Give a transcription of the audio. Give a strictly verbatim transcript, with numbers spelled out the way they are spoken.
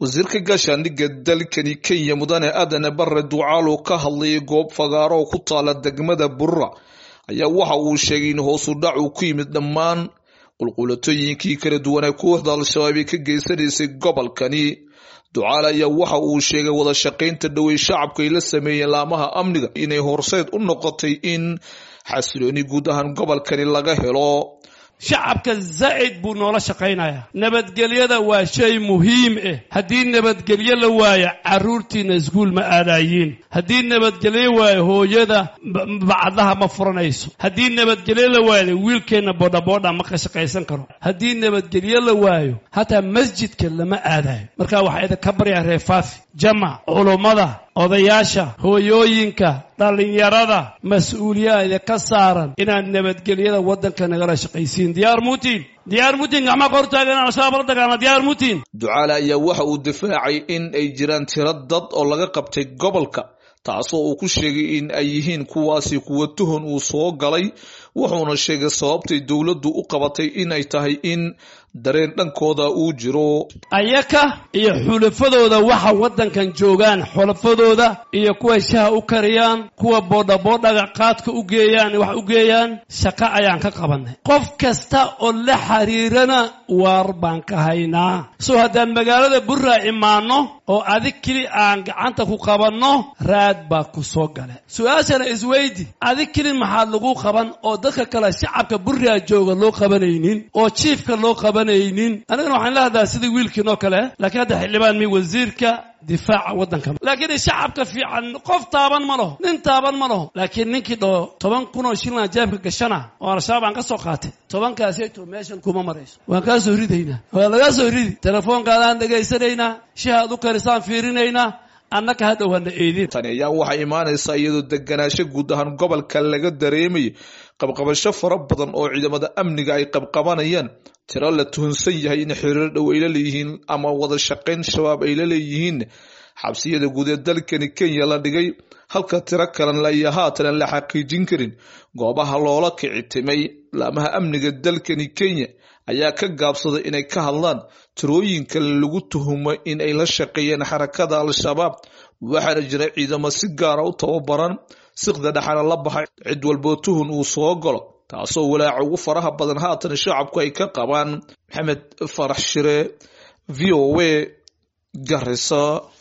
wasiirka gaashaandhigga dalkani Kenya mudane Adan Barre Ducaalo ka hadlay goob fagaaro ku taala degmada Burra ayaa waxa uu sheegay in hoos u dhac uu ku yimid dhammaan qulqulatooyinkii kala duwan ee kooxda Al-Shabaab ka geysanaysay gobolkani. Ducaalo ayaa waxa uu sheegay wada shaqaynta dhawey shacabka ay la sameeyeen laamaha amniga inay horseed u noqotay in xasilooni guud ahaan gobolkani laga helo. shacabka zaid buu noola shaqaynaya nabadgelyada waa shay muhiim ah hadii nabadgelyo la waayo caruurtiina iskuul ma aadayiin hadii nabadgelyo waayo hooyada bacdaha ma furanayso hadii nabadgelyo la waayo wiilkeena boda boda ma ka shaqaysan karo hadii nabadgelyo la waayo hata masjidka lama aadayo marka waxa ida ka barya reefaafi jama culumada odayaasha hooyooyinka dhalinyarada mas'uuliyada ka saaran inaan nabadgelyada wadanka nagala shaqaysiin diyaar muutiin diyaar muutiin gacmo qortaagan Al-Shabaab la dagaalama diyaar muutiin. Ducaalo ayaa waxa uu difaacay in ay jiraan tiro dad oo laga qabtay gobolka taasoo uu ku sheegay in ay yihiin kuwaasi kuwa tuhun uu soo galay wuxuuna sheegay sababtay dawladdu u qabatay in ay tahay in dareen dhankooda uu jiro ayaka iyo xulafadooda waxa wadankan joogan xulafadooda iyo kuwa shaha u kariyaan kuwa boda bodaga qaadka u geeyaan wax u geeyaan shaqo ayaan ka qabanay qof kasta oo la xariirana war baan ka haynaa soo hadaan magaalada Burra imaano oo adig kili aan gacanta ku qabanno raad baa ku soo galay su'aashana isweydi adig kili maxaad lagu qaban oo dadka kale shacabka Burra jooga loo qabanaynin oo chiefka loo qaban أنا waxaan la hadlaa sidii wiilkiinoo kale laakiin hadda xildhibaan mi wasiirka difaaca wadanka laakiin shacabka fiican qof taaban ma laho nin taaban ma laho laakiin ninkii dhoo toban kun oo shilin jaabka gashana oo Al-Shabaab aan ka soo qaatay toban kaas ay to meeshan kuma marayso waan ka soo ridaynaa waa laga soo ridi telefoonkaadaan dhageysanayna shahaad u karisaan fiirinayna annaka hadda waan eedin tani ayaa waxa imaanaysa iyadoo deganaasho guud ahaan gobolka laga dareemay qabqabasho fara badan oo ciidamada amniga ay qabqabanayaan tiro la tuhunsan yahay in xiriir dhow ay leeyihiin ama wada shaqayn shabaab ay leeyihiin xabsiyada guud ee dalkani Kenya la dhigay halka tiro kale la yahaatan la xaqiijin karin goobaha loola kicitimay laamaha amniga dalkani Kenya ayaa ka gaabsaday inay ka hadlaan tirooyinka lagu tuhumay in ay la shaqeeyeen xarakada Al-Shabaab waxaana jira ciidamo si gaar ah u tababaran siqda dhaxal la baxay cid walba tuhun uu soo galo taasoo walaac ugu faraha badan haatan shacabku ay ka qabaan. Maxamed Farax Shire V O A Garissa.